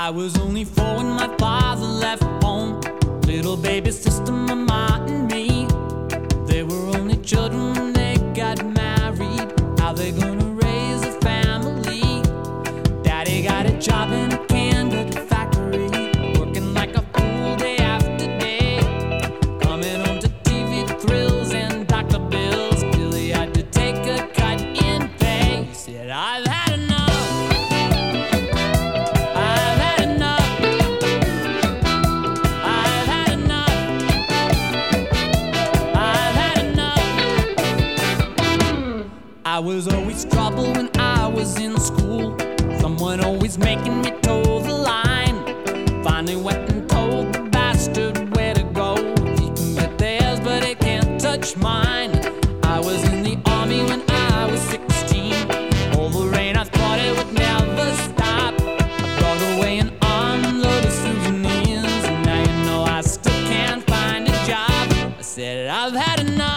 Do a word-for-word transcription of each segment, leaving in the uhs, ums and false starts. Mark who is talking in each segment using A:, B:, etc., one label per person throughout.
A: I was only four when my father left home. Little baby sister, mama, and me. They were only children when they got married. How they gonna raise a family? Daddy got a job in a candle factory, working like a fool day after day, coming home to T V thrills and doctor bills till he had to take a cut in pay. He said, I've had enough. I was always trouble when I was in school. Someone always making me toe the line. Finally went and told the bastard where to go. He can get theirs, but he can't touch mine. I was in the army when I was sixteen. All the rain, I thought it would never stop. I brought away an armload of souvenirs, and now you know I still can't find a job. I said, I've had enough.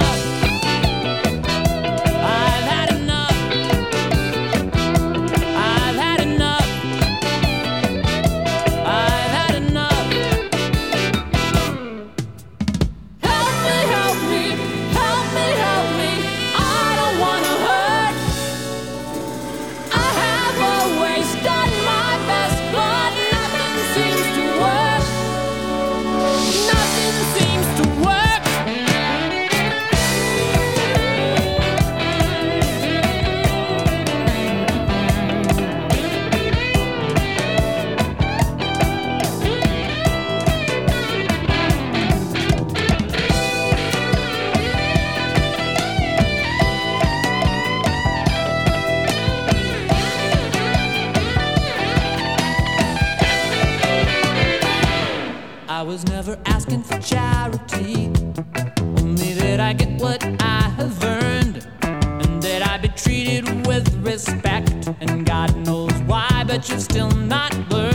A: I was never asking for charity, only that I get what I have earned, and that I be treated with respect. And God knows why, but you've still not learned.